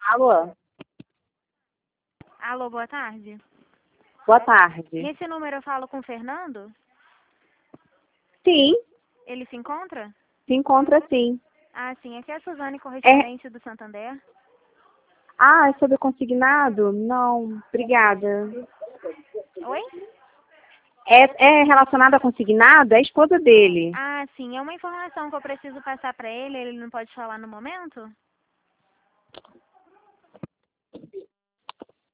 Alô? Alô, boa tarde. Boa tarde. Nesse número eu falo com o Fernando? Sim, Ele se encontra? se encontra sim. Ah, sim. Aqui é a Suzane, correspondente do Santander. Ah, é sobre consignado? Não, obrigada. Oi? É relacionado a consignado? É a esposa dele. Ah, sim. É uma informação que eu preciso passar para ele. Ele não pode falar no momento?